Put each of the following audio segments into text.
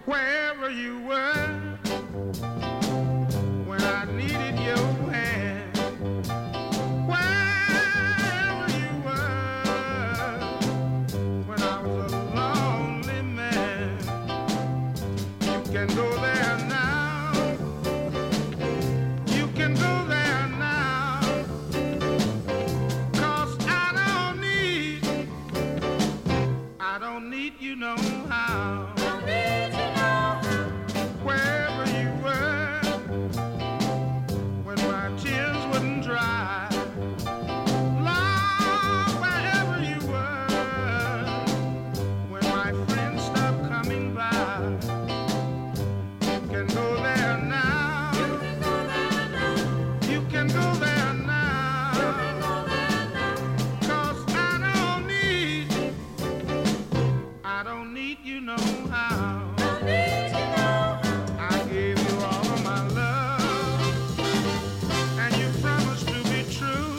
wherever you were when I needed your hand. Wherever you were when I was a lonely man. You can go there now. You can go there now. 'Cause I don't need you no how. Wherever you were when my tears wouldn't dry. Lord, wherever you were when my friends stopped coming by. You can go there now. You can go there now. 'Cause I don't need you no how. I gave you all of my love, and you promised to be true.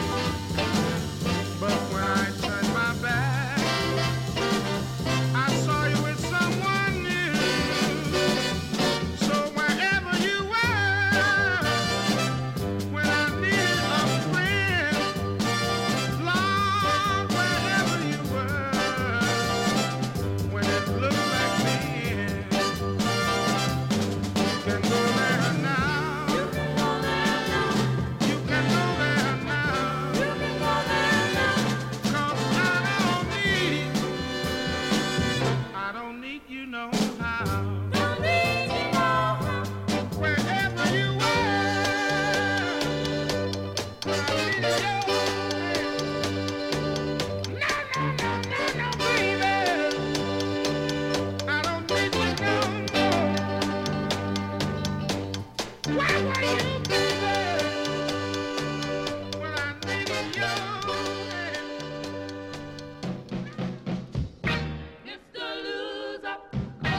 But when I turned my back, I saw you with someone new. So wherever you were, when I needed a friend, Lord, wherever you were, when it looked like the end. You can go there now. You can go there now. 'Cause I don't need you no how. Wherever you were, when I needed your hand. No, no, no, no, no, baby. I don't need you no more. Where were you, baby, when I needed your hand? Mr. Loser,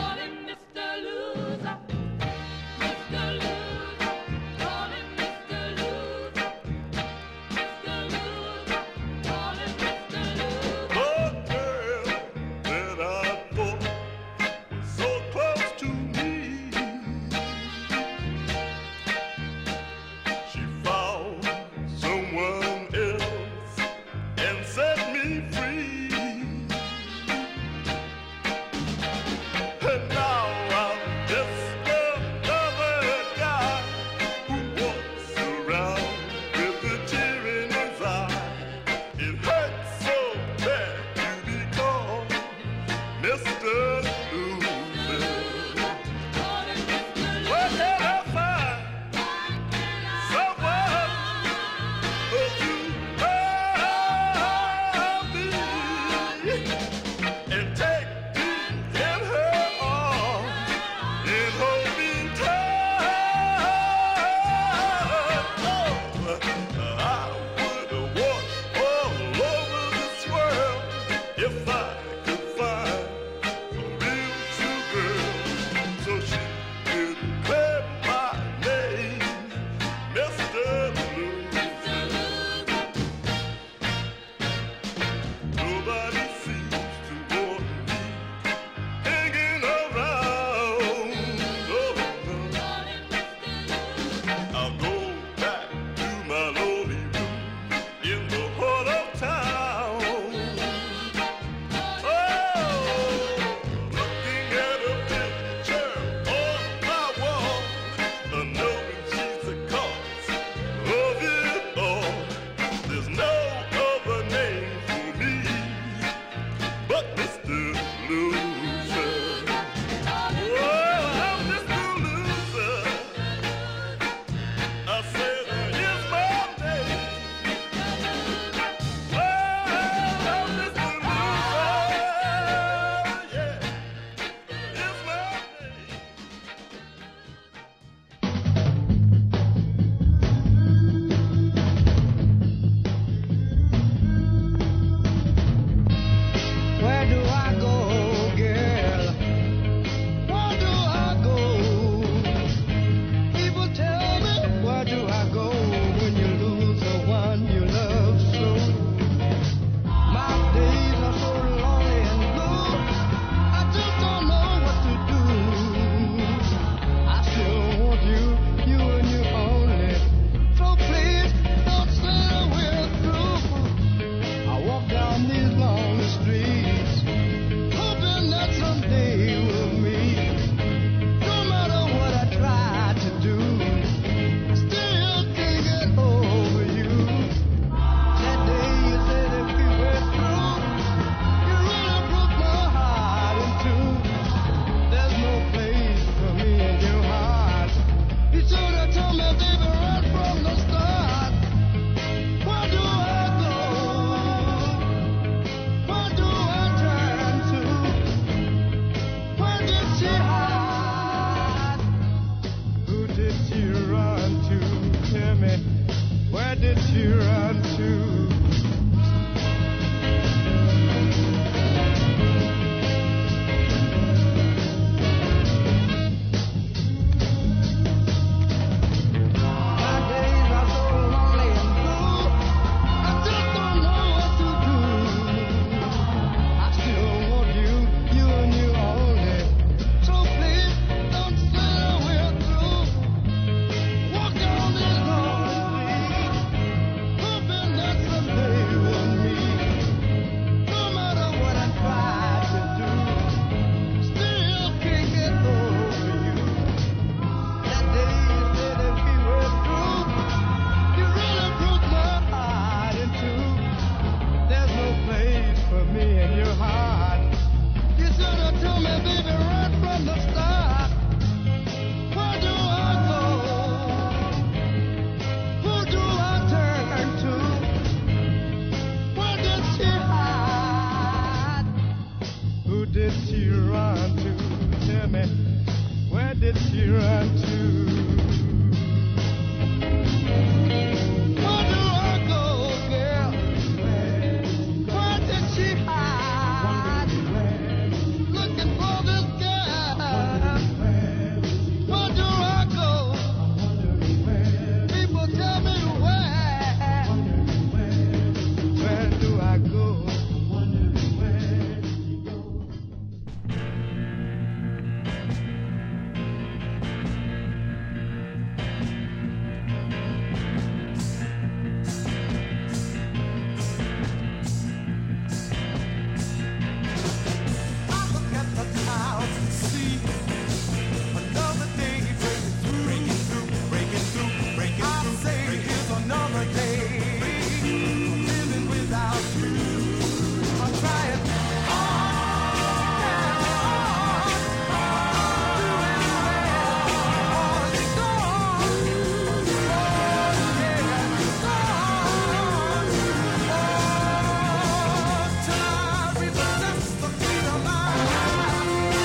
she run to? Where do I go, girl? Where did she hide? Looking for this girl. Where do I go? People tell me where. Where do I go? I look at the clouds and see another day breaking through. I say here's another day living without you. I'm trying hard, doing all it's gone. Oh yeah, it's gone. Oh, till I repossess the freedom I have.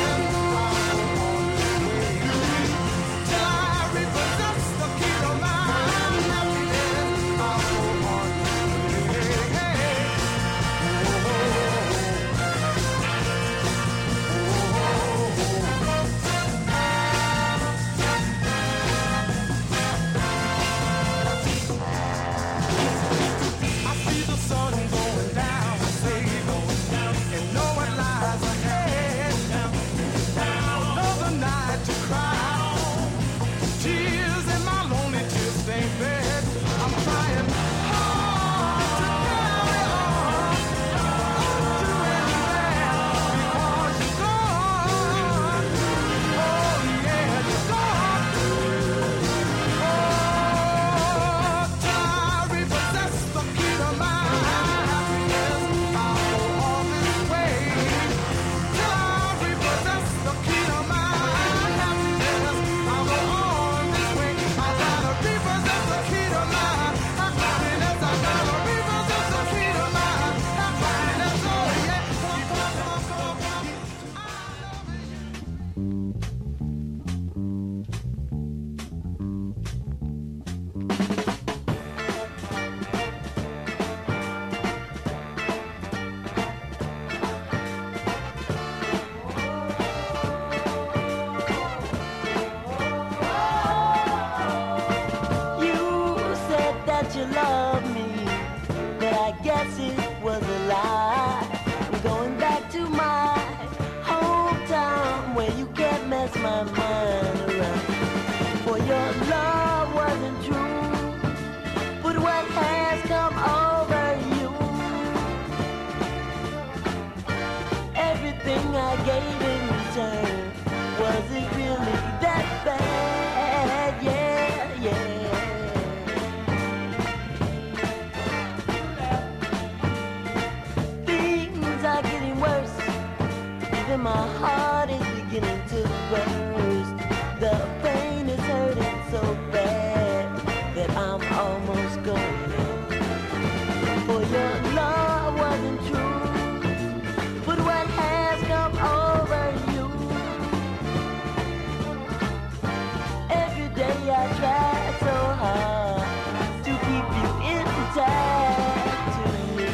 Till I repossess the freedom I have. I'll go on. I see the sun going down, and know what lies ahead. Another night to cry, tears in my lonely tear-stained bed. I'm trying hard to carry on, doing that because you're gone. Oh yeah, you're gone. Oh, till I repossess the key to my happiness, I'll go all this way. Till I repossess the key to my happiness, I'll go on this way. I gotta repossess the key to my happiness. I gotta repossess the key to my happiness. Oh yeah, come on. You said that you love me, but I guess it was a lie. I'm going back to my hometown where you can't mess my mind around. For your love wasn't true, but what has come over you? Everything I gave in return, was it really that bad? Yeah, yeah. Things are getting worse. Even my heart is beginning to burst. The pain is hurting so bad that I'm almost going. For your love wasn't true, but what has come over you? Every day I try so hard to keep you intact to me.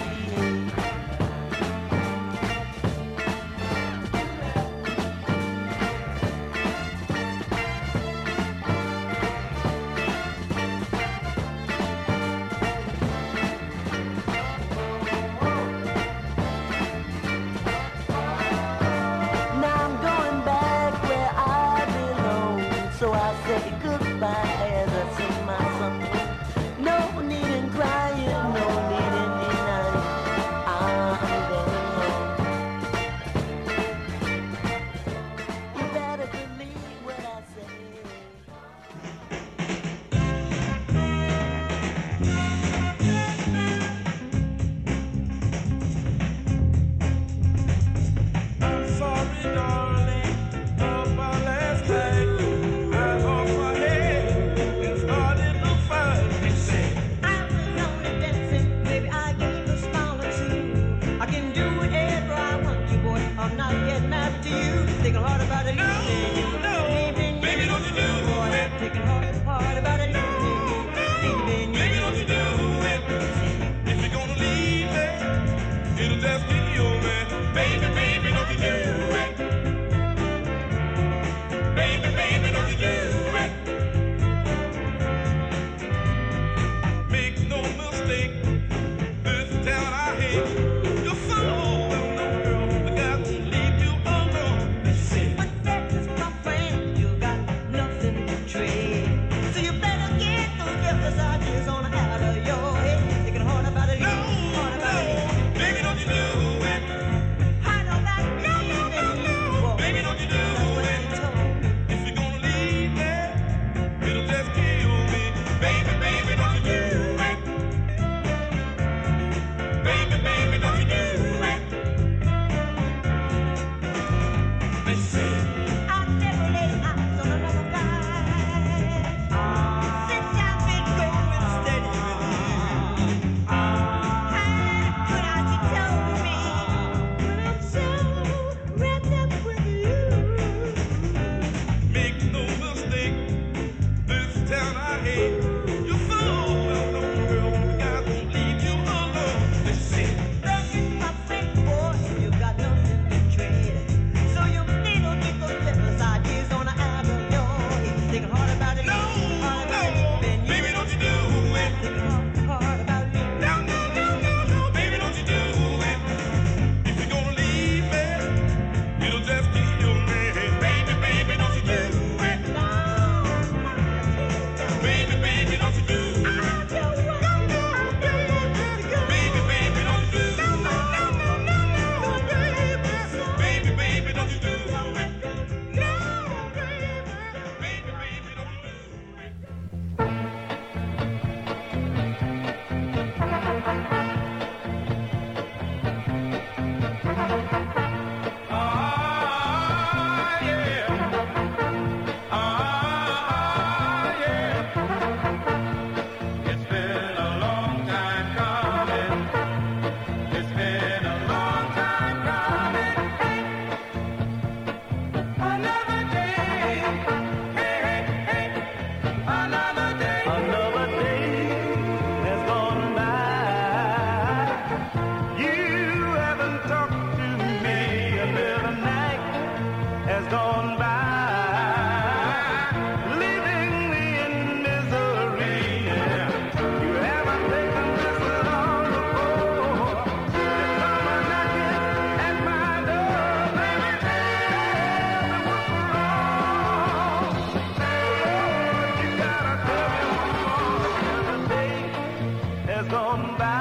has gone by, leaving me in misery. You haven't taken this long before. You come a knocking at my door, baby. Tell me what's wrong. Lord, you gotta tell me what's wrong. The day has gone by,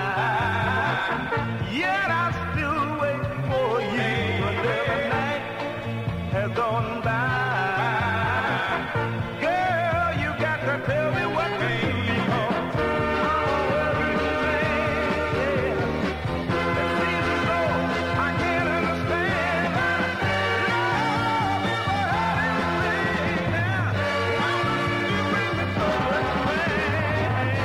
yet I still wait for you. Another night has gone by. Girl, you got to tell me what to do, because I'm worried, yeah. It seems as though I can't understand. Love is a hurting thing now. Why must you bring me so much pain?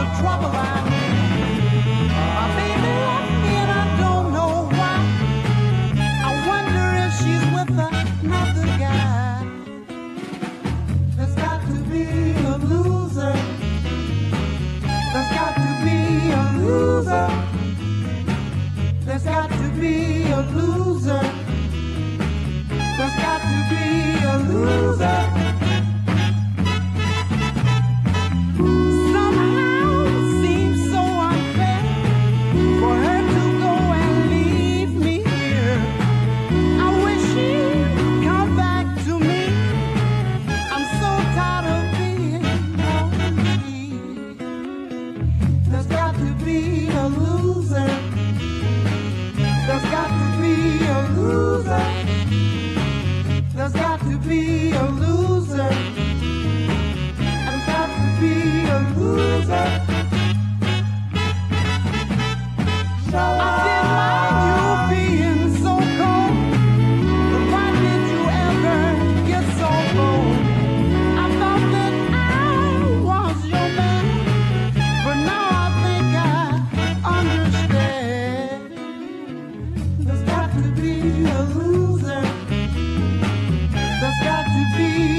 trouble I'm in. My baby left me and I don't know why. I wonder if she's with another guy. There's got to be a loser. There's got to be a loser. There's got to be a loser. There's got to be a loser. Somehow it seems so unfair for her to go and leave me here. I wish she'd come back to me. I'm so tired of being lonely. There's got to be a loser. There's got to be a loser. There's got to be a loser. There's got to be a loser. I didn't like you being so cold, but why did you ever get so bold? I thought that I was your man, but now I think I understand. There's got to be a loser. There's got to be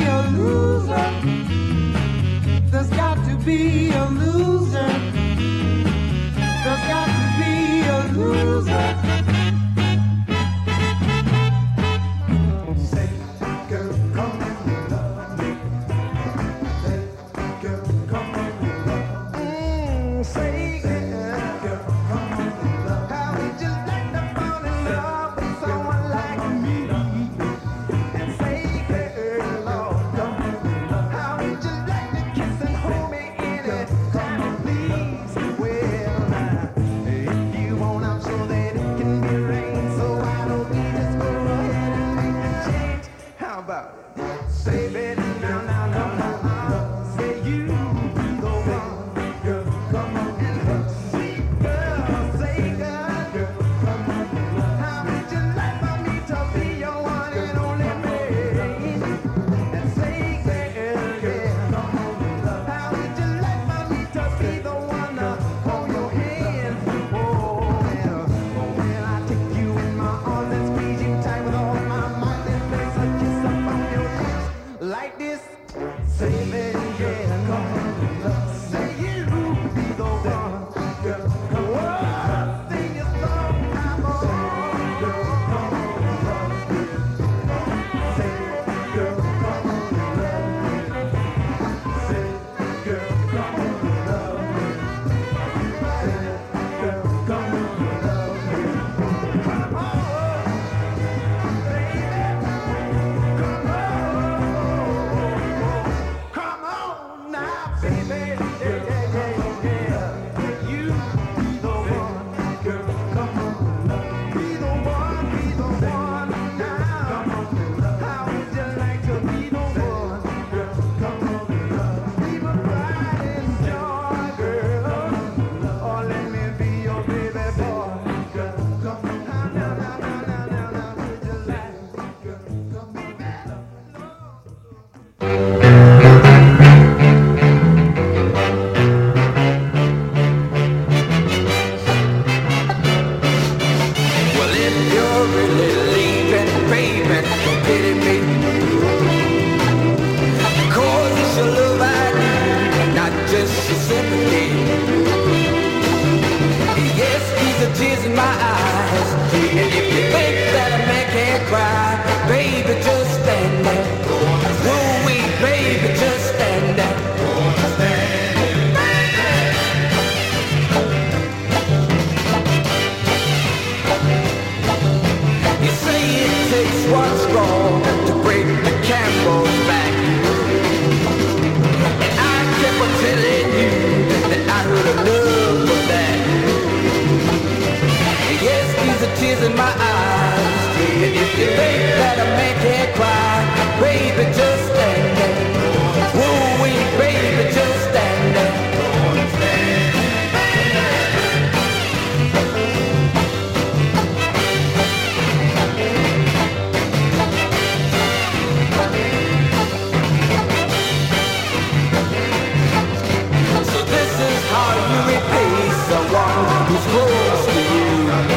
someone who's close to you.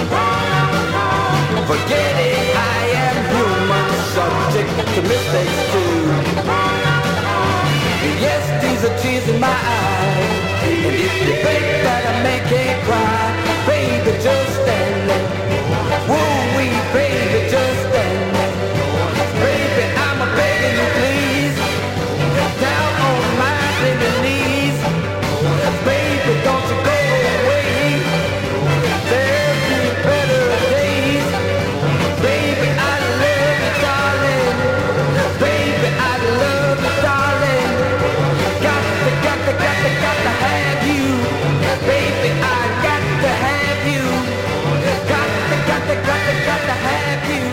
Forget it, I am human, subject to mistakes too. Yes, these are tears in my eyes, and if you think that I make it cry, baby, just stand there. Woo-wee, baby, just stand there. Baby, I'm a begging you, please, down on my baby knees. Baby, don't you go away, there'll be better days. Baby, I love you, darling. Baby, I love you, darling. Got to have you. Baby, I got to have you. Got to have you.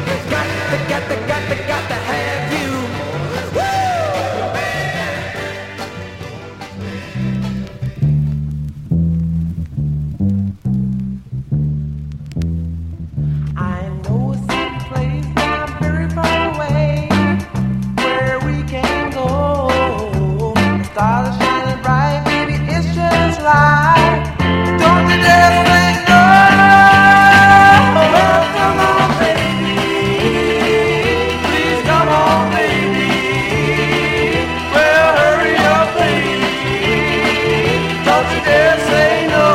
Got to have you. I know some place not very far away where we can go. The stars are shining bright, baby, it's just right. Don't you dare say no. Well, come on, baby. Please come on, baby. Well, hurry up, baby. Don't you dare say no.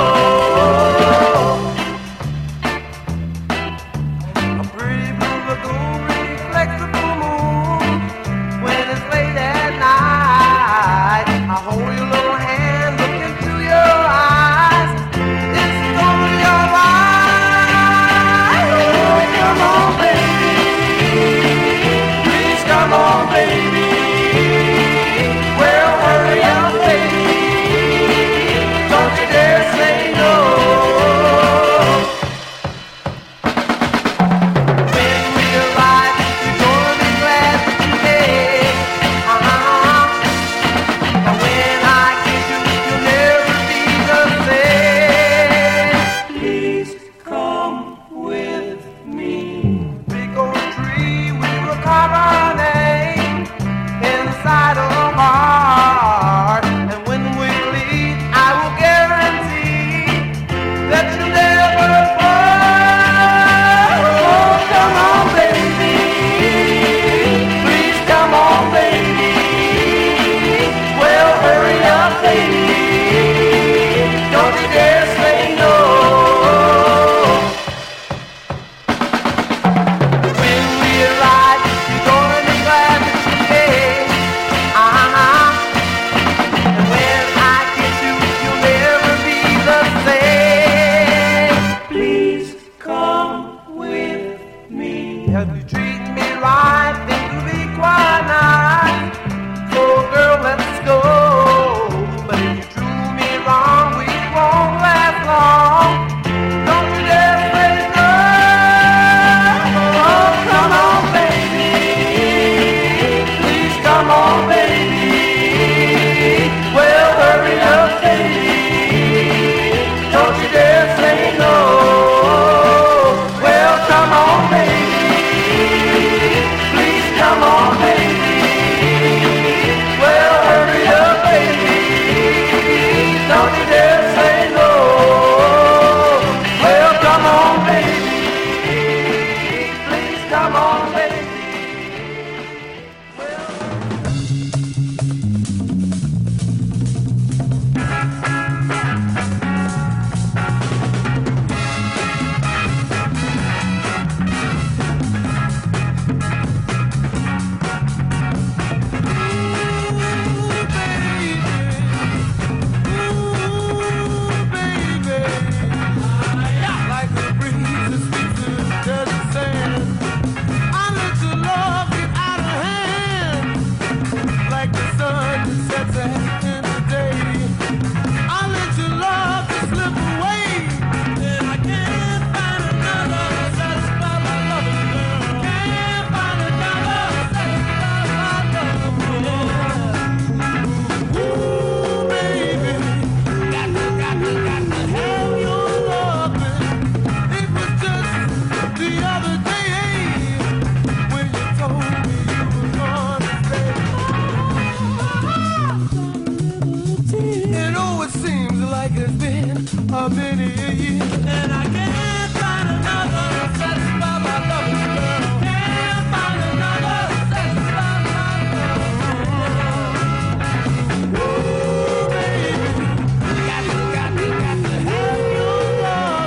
A pretty blue lagoon reflects the full moon when it's late at night. I hold your little hand, look into your eyes. It's totally alright. Oh, come on, baby. Please come on, baby. Well, hurry up, baby. Don't you dare. It's been a many a year, and I can't find another to satisfy my loving girl. Can't find another to satisfy my love. Ooh, baby, got to have your love.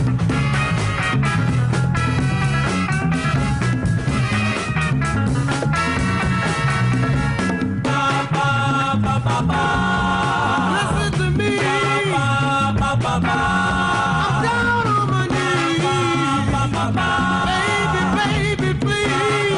Listen to me. I'm down on my knees. Baby, please.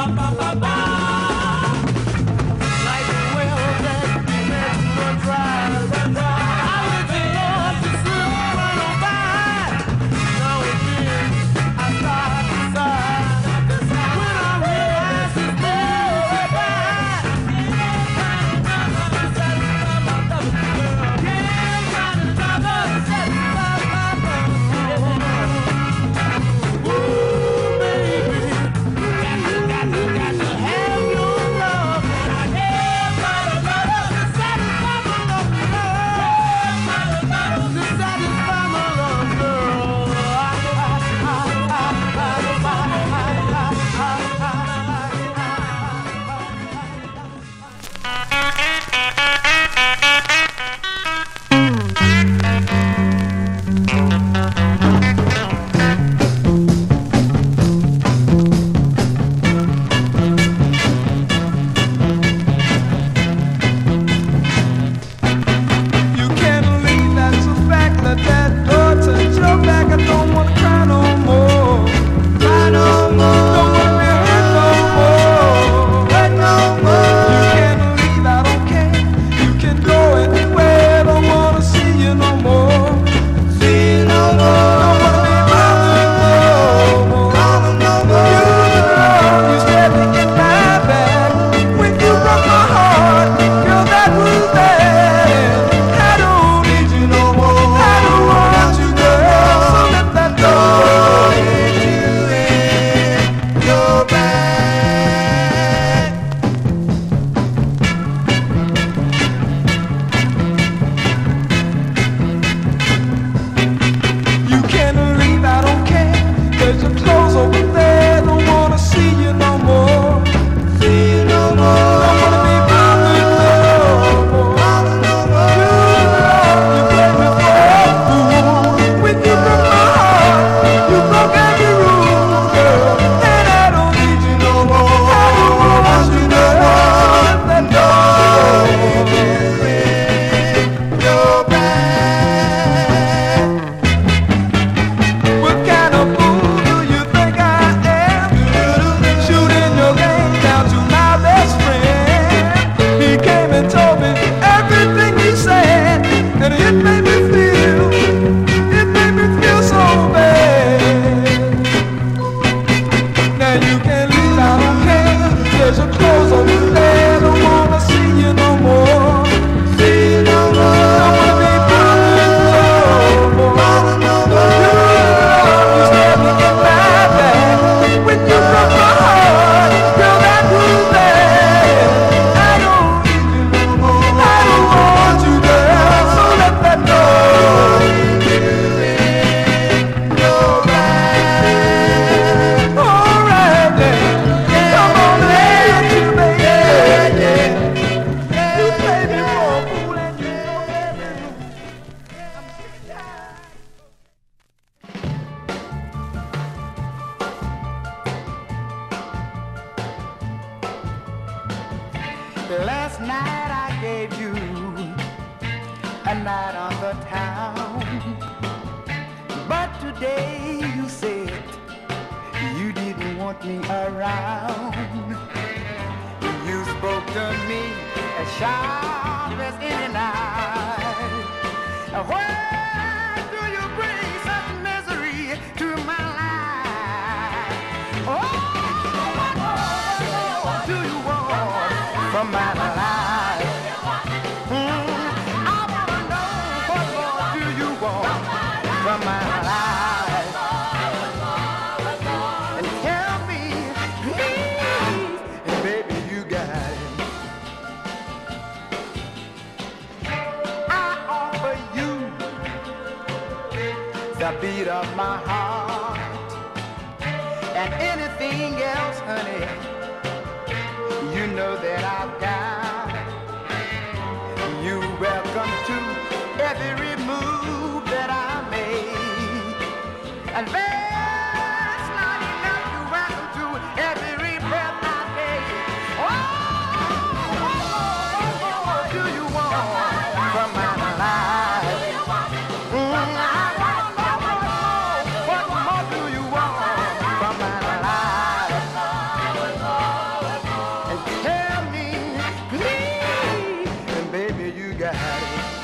Like the well that you let run dry. I let you love to slip right on by. Now and then I start to sigh when I realize it's never right. Last night I gave you a night on the town, but today you said you didn't want me around. You spoke to me as sharp as any knife. Why do you bring such misery to my life? Oh, what do you want from my life? I wanna know what more do you want from my life? And tell me, please, and baby, you got it. I offer you the beat of my heart. And anything else, honey, you know that I've got. You're welcome to every move that I make. And that's not enough. You're welcome to every breath I take. What do you want from my life? What more do you want from my life? And tell me, please, and baby, you got it.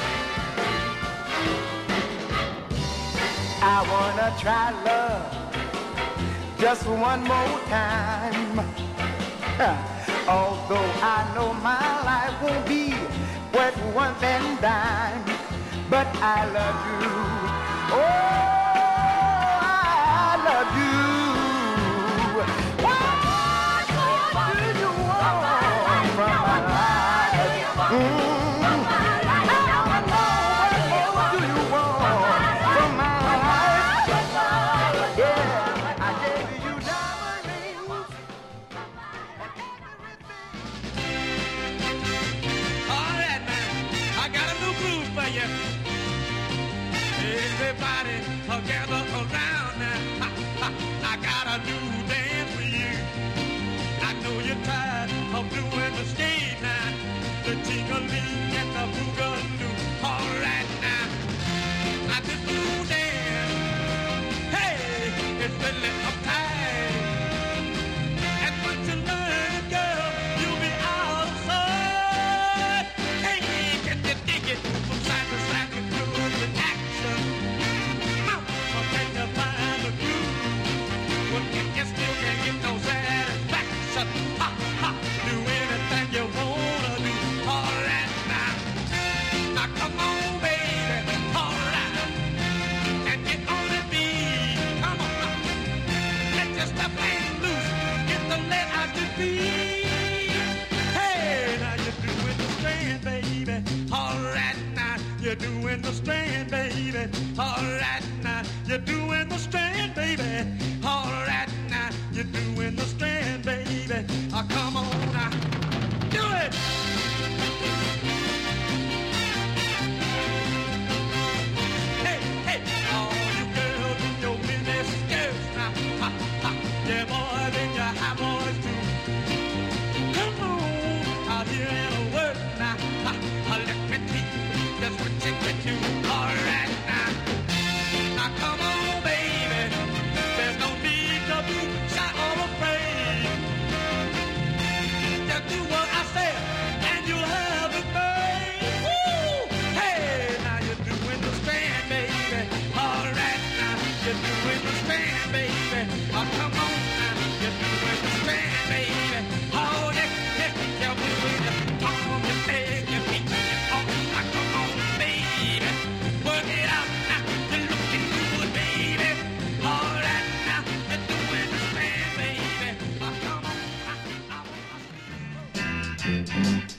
I wanna try love just one more time. Although I know my life won't be worth one dime, but I love you. Oh, I love you. What do you want from my life? I wanna know what do you want from my life? Yeah, I gave you diamond rings and everything. All right, man. I got a new groove for you. Everybody, gather around now. I got a new dance for you. I know you're tired of doing the skate now, the tingling and the boogaloo. All right now, I just do dance. Hey, it's really uptight. And once you learn, girl, you'll be out of sight. Hey, can you dig it from side to side? You do the action. Mama, can you find the groove? Well, if you still can't get no satisfaction, ha, ha, do anything you wanna do. All right now, now come on, baby. All right, and get on the beat. Come on now. Let your stuff hang loose. Get the lead out your feet. Hey, now you're doing the strand, baby. All right, now you're doing the strand, baby. All right, now you're doing the strand, baby. All right, now you're doing the strand, baby. Come on now, do it. Hey, hey, all you girls in your mini skirts now, ha, ha, yeah, boys in your high boys too. Come on, out here in the work now, ha, ha, let me teach you just what you can do. All right now, now come on, baby, there's no need to be shy or afraid. Just do what I said, and you'll have it paid. Woo! Hey, now you're doing the strand, baby. All right, now you're doing the strand, baby. Oh, come on, now you're doing the strand, baby. Oh, yeah, yeah, you're doing the on your leg, your feet, your arms. Now come on, baby, work it out. Now you're looking good, baby. All right, now you're doing the strand, baby. Oh, come on, now I wanna see.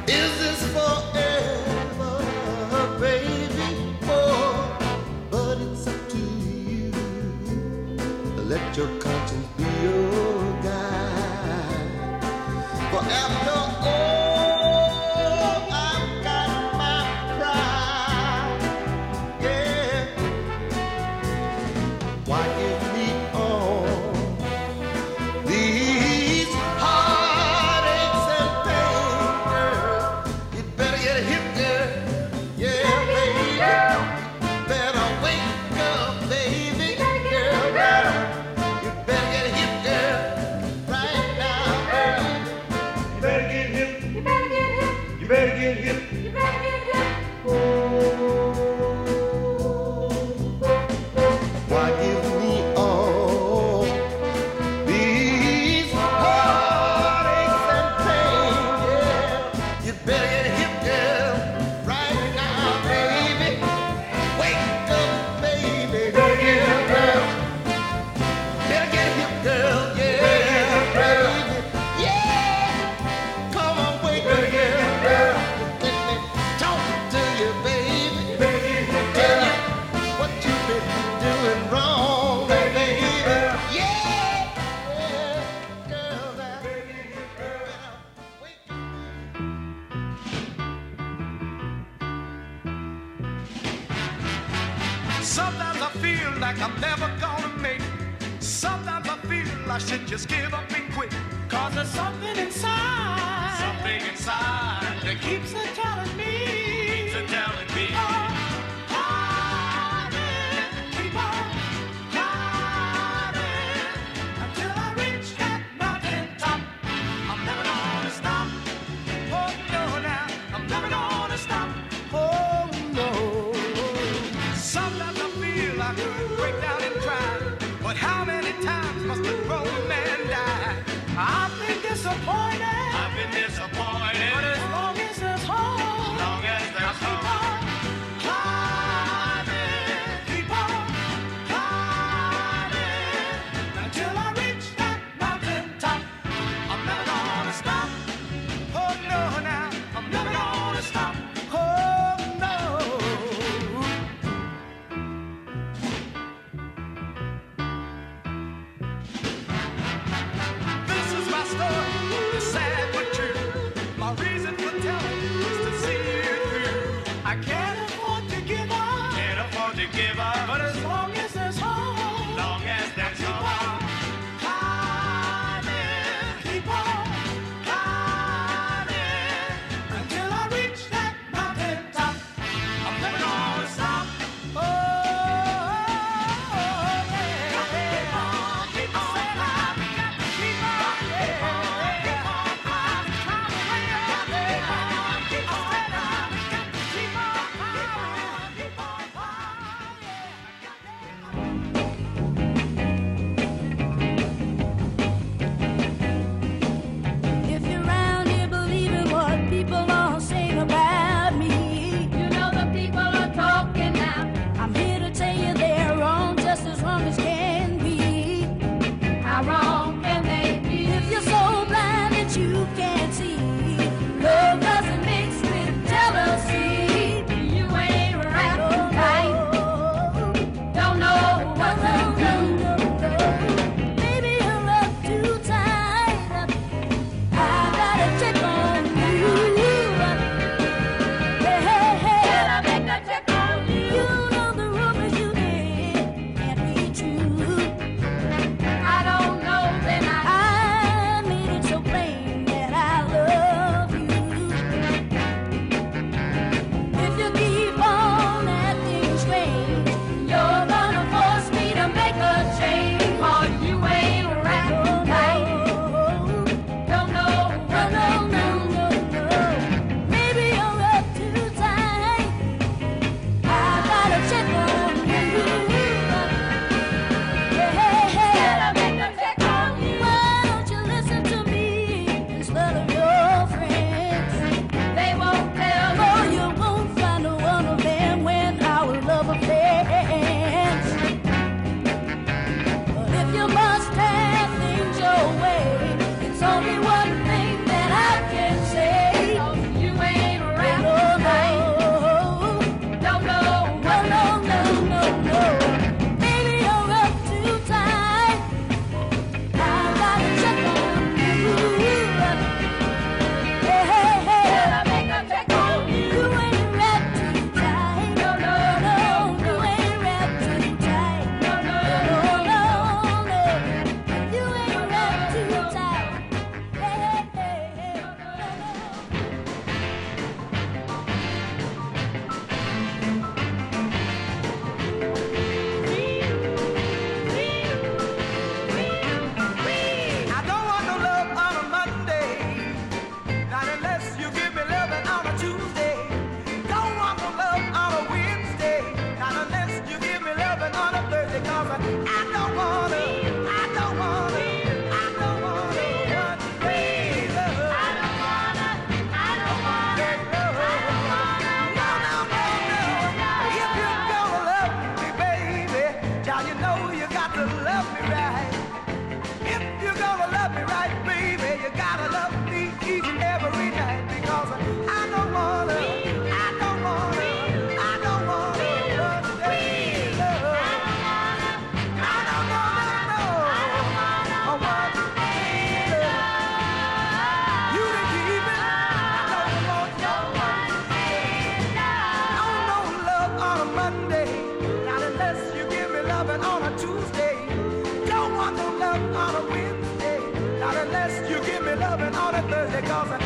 Is this forever, baby? Oh, but it's up to you. Let your conscience be your guide. For after all, I've got my pride. Yeah. Why give me all these heartaches and pain, girl? You better get a hip, girl. Yeah, baby. Better wake up, baby. Girl, girl. You better get a hip, girl. Right now, girl. You better get hip. You better get hip. You better get hip. You better get hip. Why give me all these heartaches and pain? Yeah, you better get a hip, girl, right now, baby. Wake up, baby. Better get a hip, girl. Better get a hip, girl. Yeah, baby. Yeah, come on, wake up, girl. Let me talk to you, baby. Tell you what you've been doing wrong, baby. Yeah, girl, now. Wake up. Sometimes I feel like I'm never gonna make it. Sometimes I feel I should just give up and quit. Cause there's something inside that keeps on telling me, oh, climbing, keep on climbing until I reach that mountain top. I'm never gonna stop. Oh no, now I'm never gonna stop. Oh no. Sometimes I feel I could break down and cry, but how many times must a grown man die? I've been disappointed. But as long as there's hope, I keep on climbing, keep on climbing until I reach that mountain top. I'm never gonna stop. Oh no, now I'm never gonna stop. Oh no. This is my story, it's sad but true.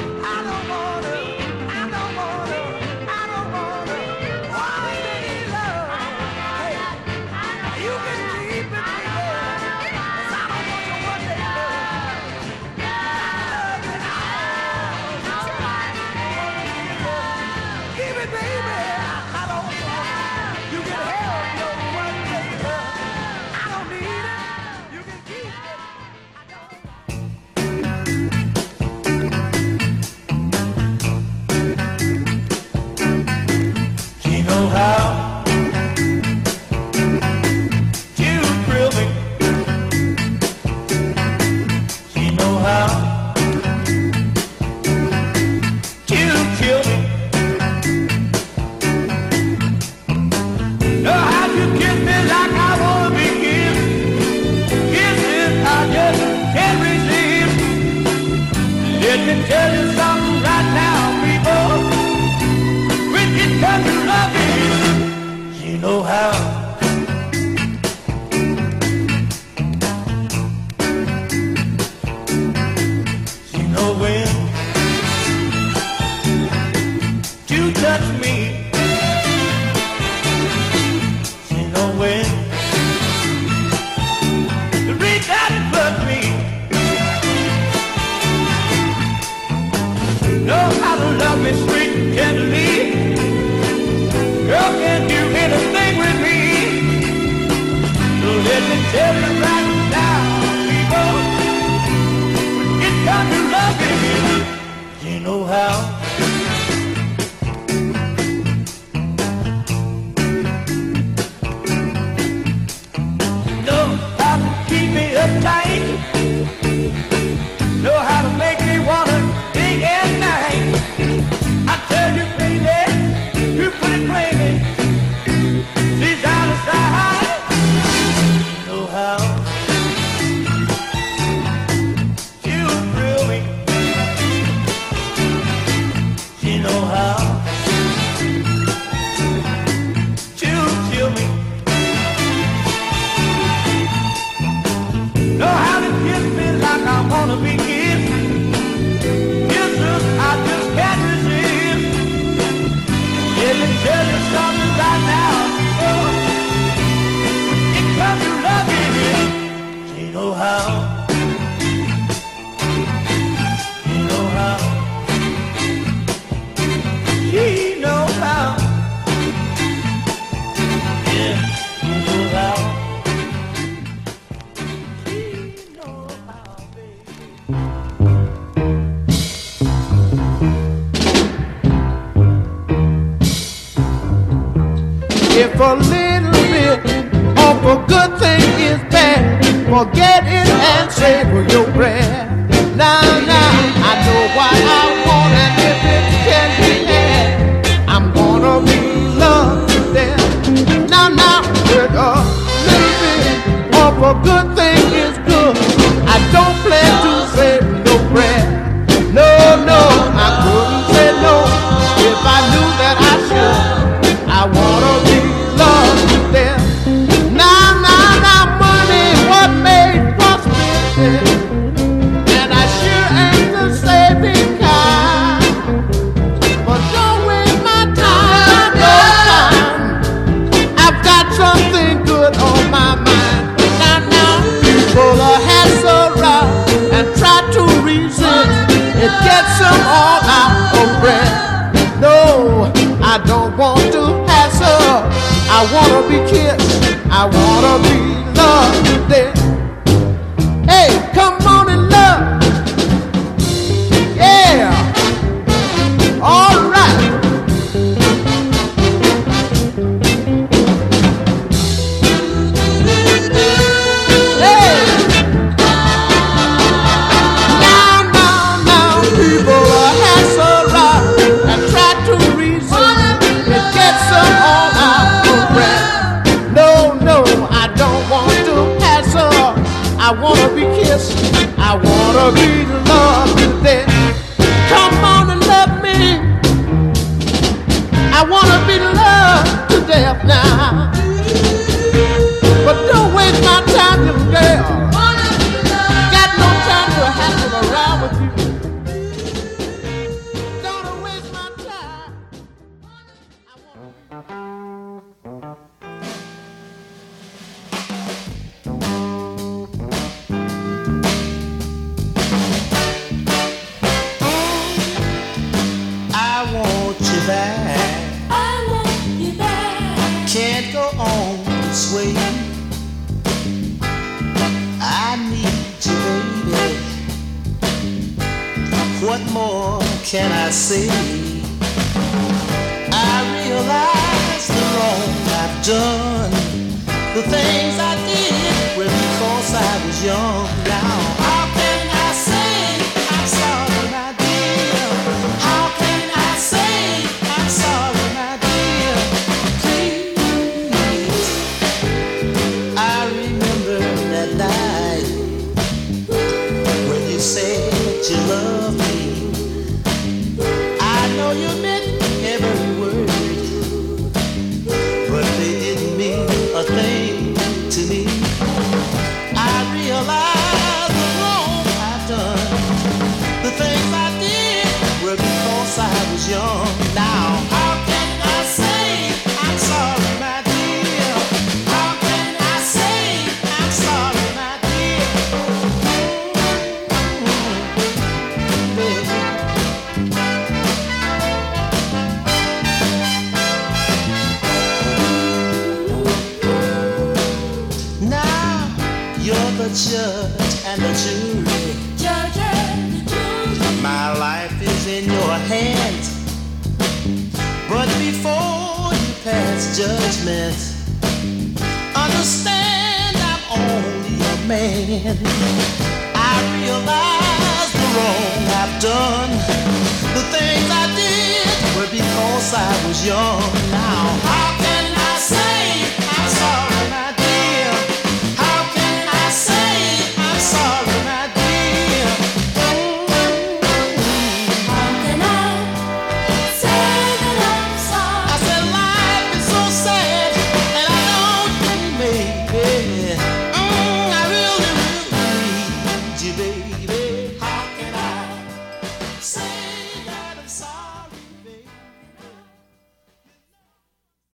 If a little bit of a good thing is bad, forget it and savor your breath. Now, I know what I want, and if it can be had, I'm gonna be loved to death. Now, if a little bit of a good thing is good, I don't plan to save no breath. No, I couldn't say no if I knew that I should. I wanna be loved to death. Now, money, what made prosperity? And I sure ain't the saving kind. But don't waste my time, no time. I've got something good on my mind. Now, people hassle around and try to resist. It gets them all out of breath. No, I don't want to hassle. I wanna be kissed. I wanna be loved to death. Hey, come on and love. Yeah. All right. Hey. Now, people hassle around and try to reason. It gets them all out of breath. No, I don't want to hassle. I wanna be kissed. I back. I want you back. Can't go on this way. I need you, baby. What more can I say? I realize the wrong I've done. The things I did were because I was young. Now how can I say I'm sorry, my dear? How can I say I'm sorry, my dear? Please, I remember that night when you said you loved me. I know you meant every word, but they didn't mean a thing to me. I realize the wrong I've done. The things I did were because I was young. Now how can I say I'm sorry, my dear? How can I say I'm sorry, my dear? Baby. Now you're the judge and the jury. Judge and the jury. My life is in your hands. But before you pass judgment, understand I'm only a man. I realize the wrong I've done. The things I did were because I was young. Now how